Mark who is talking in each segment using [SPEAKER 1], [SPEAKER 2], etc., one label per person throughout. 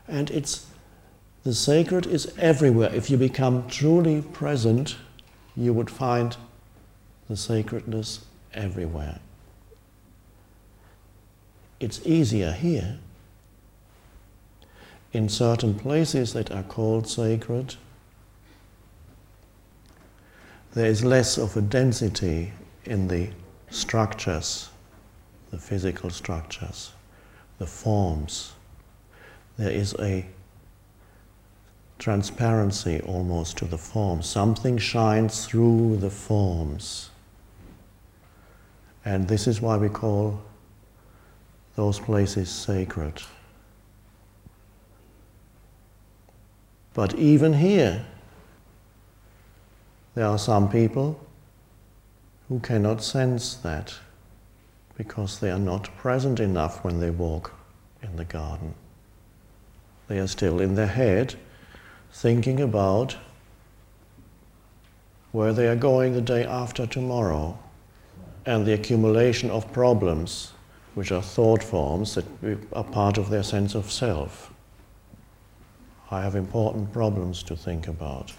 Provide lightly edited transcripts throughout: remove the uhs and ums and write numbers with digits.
[SPEAKER 1] And the sacred is everywhere. If you become truly present, you would find the sacredness everywhere. It's easier here. In certain places that are called sacred, there is less of a density in the structures, the physical structures, the forms. There is a transparency almost to the forms. Something shines through the forms. And this is why we call those places sacred. But even here, there are some people who cannot sense that because they are not present enough when they walk in the garden. They are still in their head thinking about where they are going the day after tomorrow and the accumulation of problems which are thought forms that are part of their sense of self. I have important problems to think about.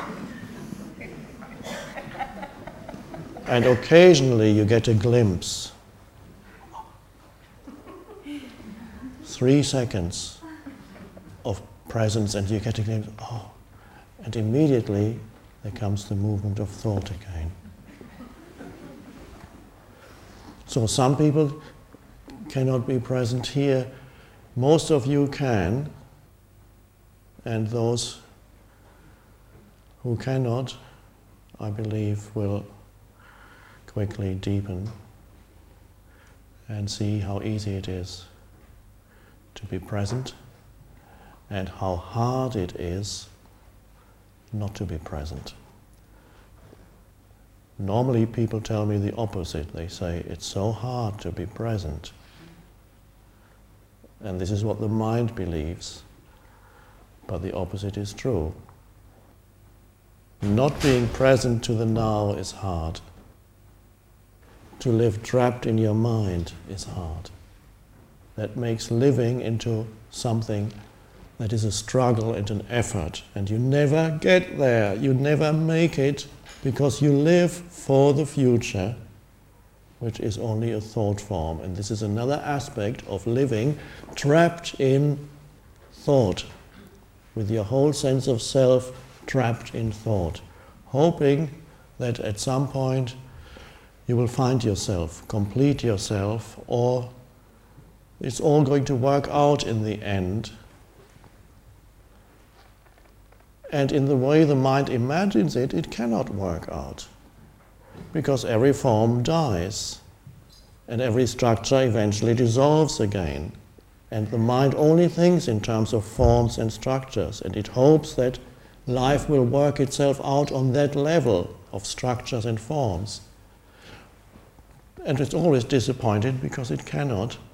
[SPEAKER 1] And occasionally you get a glimpse. 3 seconds of presence and you get a glimpse, and immediately there comes the movement of thought again. So some people cannot be present here. Most of you can, and those who cannot, I believe, will quickly deepen and see how easy it is to be present and how hard it is not to be present. Normally people tell me the opposite. They say it's so hard to be present. And this is what the mind believes. But the opposite is true. Not being present to the now is hard. To live trapped in your mind is hard. That makes living into something that is a struggle and an effort. And you never get there. You never make it because you live for the future, which is only a thought form. And this is another aspect of living trapped in thought, with your whole sense of self trapped in thought, hoping that at some point you will find yourself, complete yourself, or it's all going to work out in the end. And in the way the mind imagines it, it cannot work out. Because every form dies, and every structure eventually dissolves again. And the mind only thinks in terms of forms and structures, and it hopes that life will work itself out on that level of structures and forms. And it's always disappointed because it cannot.